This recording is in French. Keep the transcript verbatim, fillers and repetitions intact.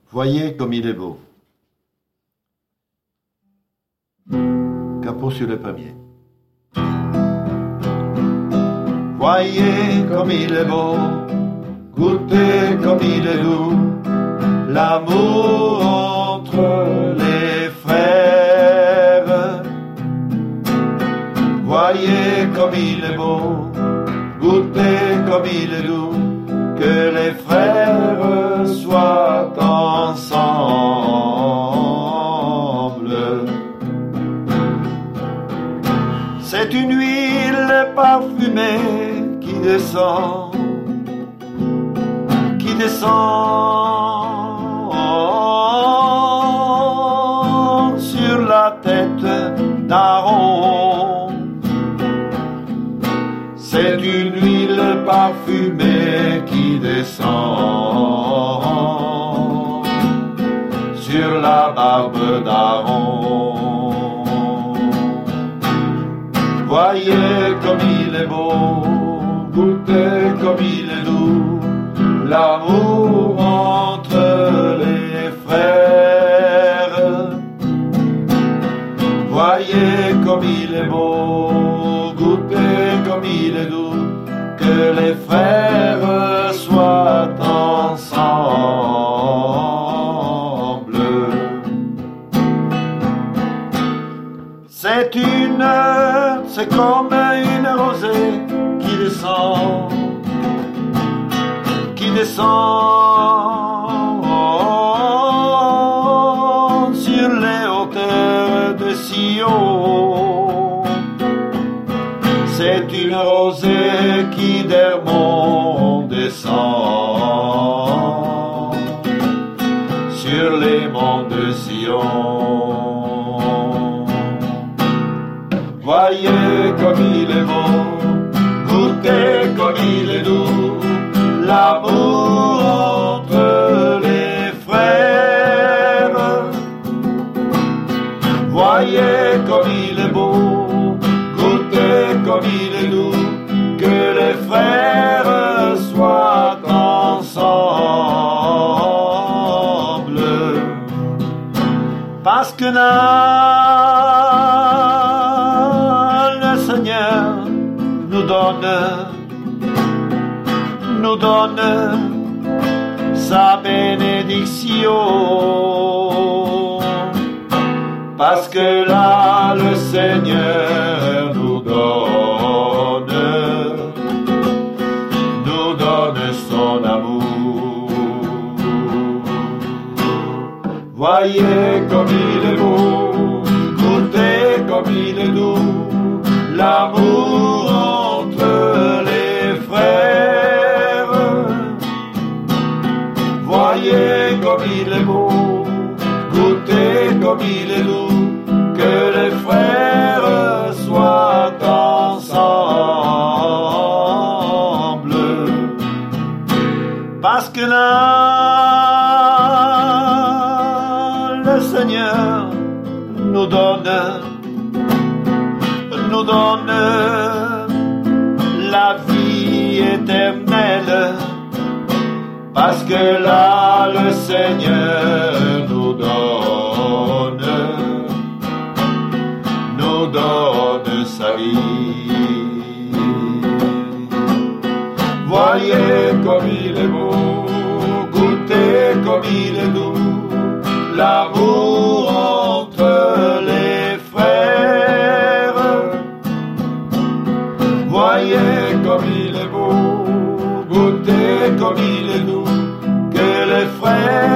Voyez comme il est beau. Capot sur le premier. Voyez comme il est beau, goûtez comme il est doux, l'amour entre les frères. Voyez comme il est beau, goûtez comme il est doux, que les frères soient ensemble. C'est une huile parfumée qui descend, qui descend sur la tête d'Aaron. C'est une huile parfumée qui descend sur la barbe d'Aaron. Voyez comme il est beau, goûtez comme il est doux, l'amour entre les frères. Voyez comme il est beau, goûtez comme il est doux, que les frères soient ensemble. C'est une, c'est comme une rosée qui descend, qui descend sur les hauteurs de Sion. C'est une rosée qui d'Hermon descend sur les monts de Sion. Voyez comme il est beau, goûtez comme il est doux, l'amour entre les frères. Voyez comme il est beau, goûtez comme il est doux, que les frères soient ensemble. Parce que là, le Seigneur nous donne, nous donne sa bénédiction. Parce que là, le Seigneur nous donne, nous donne son amour. Voyez comme il est beau, goûtez comme il est doux, l'amour entre les frères. Voyez comme il est beau, goûtez comme il est doux, que les frères soient ensemble. Parce que là, le Seigneur nous donne, nous donne la vie éternelle. Parce que là, le Seigneur nous donne, nous donne sa vie. Voyez comme il est beau, goûtez comme il est doux, l'amour entre les frères. Voyez comme il est beau, goûtez comme il est doux, que les frères